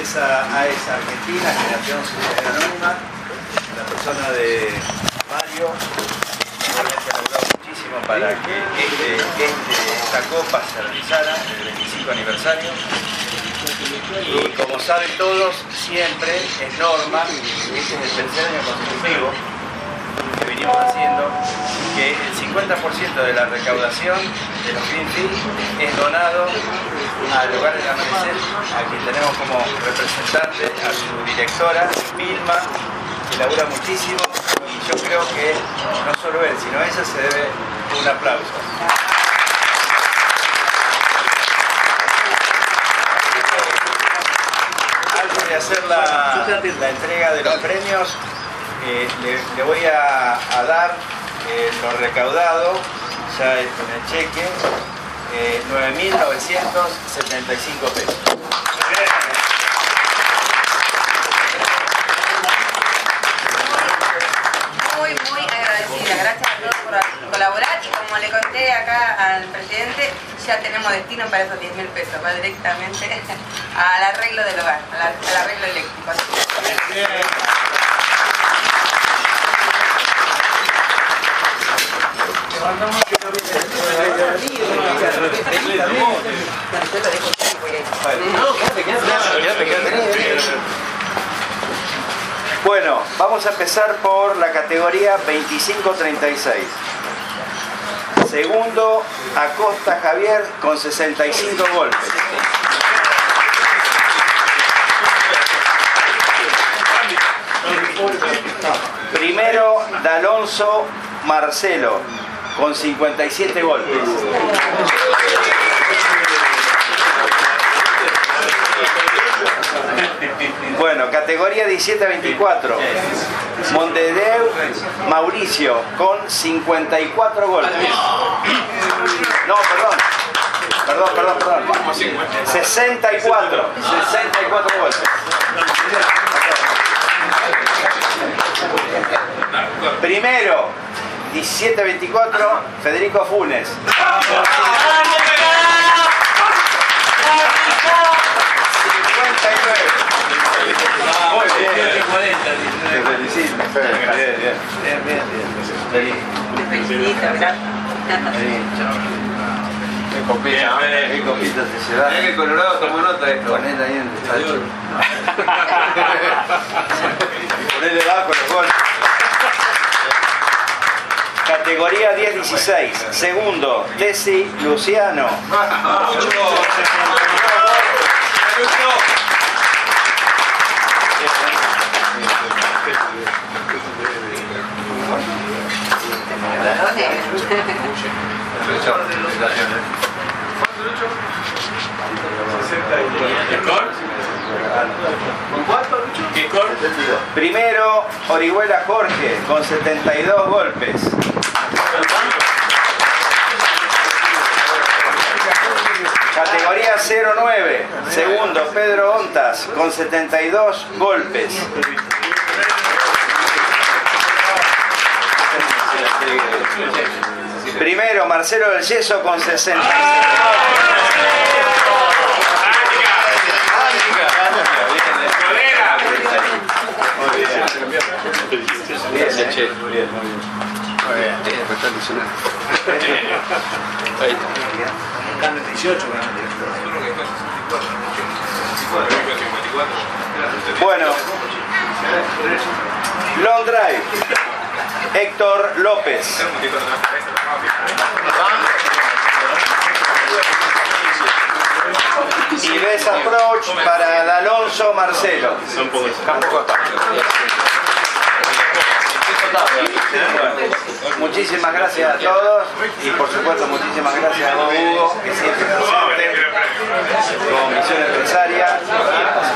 esa Argentina, Generación Sociedad Anónima, la persona de Mario, realmente ha logrado muchísimo para que esta copa se realizara en el 25 aniversario. Y como saben todos, siempre es norma, este es el tercer año consecutivo que venimos haciendo, que el 50% de la recaudación de los Greenfield es donado al Hogar del Amanecer, a quien tenemos como representante a su directora, Vilma, que labura muchísimo, y yo creo que no solo él, sino ella se debe un aplauso. Antes de hacer la entrega de los premios, le voy a dar lo recaudado ya con el cheque, 9.975 pesos. Muy agradecida, gracias a todos por colaborar, y como le conté acá al presidente, ya tenemos destino para esos 10.000 pesos, va directamente al arreglo del hogar, al arreglo eléctrico. Bueno, vamos a empezar por la categoría 25-36. Segundo, Acosta Javier con 65 golpes. Primero, D'Alonso Marcelo con 57 golpes. Bueno, categoría 17-24. Mondedeu Mauricio con 54 golpes. No, perdón. 64 golpes. Primero, 17-24, Federico Funes. 59. Muy bien. Te felicito. Bien. Te felicito, gracias. ¿Qué copita te llevas? Mirá que el Colorado tomó nota de esto. Ponele ahí en el despacho. Ponele abajo los goles. Categoría 10-16. Segundo, Tesi Luciano. Primero, Orihuela Jorge con 72 golpes. Categoría 09. Segundo, Pedro Ontas con 72 golpes. Primero, Marcelo del Yeso con 66 Bueno, long drive, Héctor López. Y best approach para D'Alonso Marcelo. Muchísimas gracias a todos y por supuesto muchísimas gracias a Hugo, que siempre presente como Misión Empresaria.